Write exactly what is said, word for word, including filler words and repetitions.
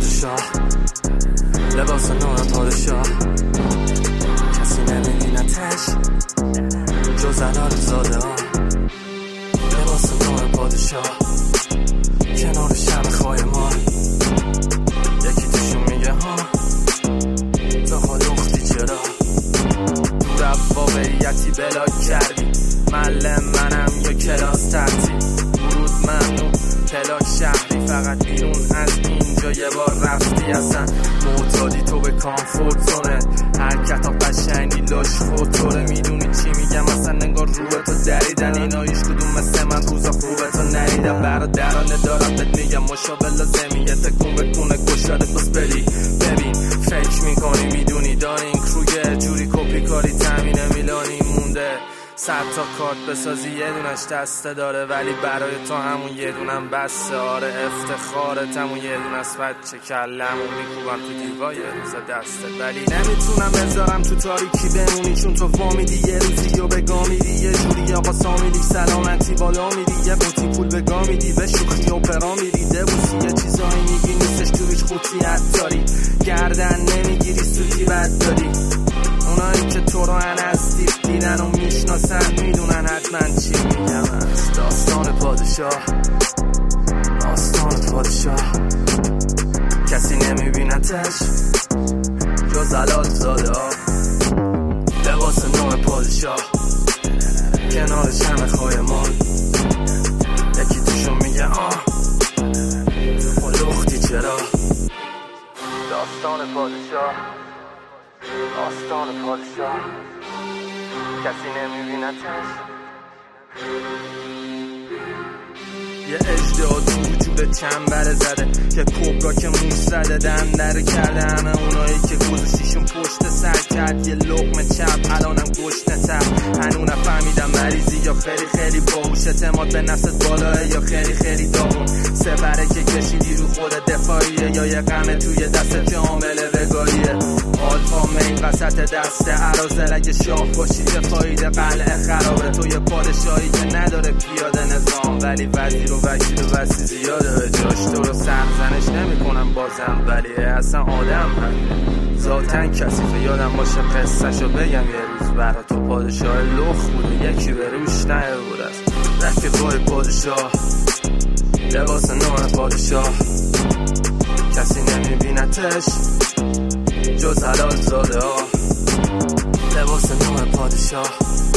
پادشاه، لباس نوع پادشاه، کسی نمیبینتش جز علال زاده ها. لباس نوع پادشاه کنار شب خایمان، یکی توشون میگه ها تا حال اختی چرا دور واقعیتی بلا کردی. معلم منم یا کلاس تحتی ورود ممنوع پلاک شهری، فقط بیرون از اینجا یه بار رفتی اصلا معتادی تو به کامفورت زونه. حرکت ها قشنگی لاش فوتوره، میدونی چی میگم اصلا انگار روح تو دریدن اینا. هیچ کدوم مثل من روزا خوبه تو نریدم. برادرانه دارم بهت میگم مشابه لازمیه تکون بکنه گشاده بس بری ببین. فکر میکنی میدونی داری این کروگه جوری کپی کاری تامین میلانی مونده. صد تا کارت بسازی یه دونش دسته داره، ولی برای تو همون یه دونم بسته. آره افتخارت همون یه دونه است بچه کلمون میکوبم تو دیوای روز دسته، ولی نمیتونم بذارم تو تاریکی بمونی چون تو وامیدی یه روزی و بگامیدی یه جوری آقا سامیدی سلامتی بالا میدی یه قوطی پول بگامیدی به شوخی و پرا میدی دبوسی یه چیزایی میگی نیستش تو هیچ قوطیت داری گردن نمیگیری سوتی بد داری. اونایی که تو رو هن از دیب دیدن و میشناسن میدونن حتما چی میگم. از داستان پادشاه، داستان پادشاه، کسی نمیبینتش جز علال زاده ها. لباس نوع پادشاه کنار شم خایمان، یکی توشون میگه آه لختی چرا. داستان پادشاه، داستان پادشاه، کسی نمیبینتش. یه اژدها تو وجود چنبره زده، یه کبرا که موش زده دندره کرده. همه اونایی که گذاشتیشون پشت سر کرد یه لقمه چپ الانم گشنه تر. هنوز نفهمیدم مریضی یا خیلی خیلی باهوش، اعتماد به نفست بالاه یا خیلی خیلی داغون. سپره که کشیدی رو خود دفاعیه یا یه غمه توی دستت که عامل بگاهیه. آلفا مین وسط دسته عرازل اگه شاه باشی که فایده قلعه خرابه. تو یه پادشاهی که نداره پیاده نظام، ولی وزیر و وکیل و وسی زیاده به جاش. تو رو سرزنش نمی کنم بازم، ولی اصلا آدم همینه ذاتن کسیفه. یادم باشه قصهشو بگم یه روز برا تو پادشاه لخ بوده یکی به روش نه بود است رفیقای پادشاه. لباس نوع پادشاه کسی نمیبینتش جز حلال زاده ها. لباس نوع پادشاه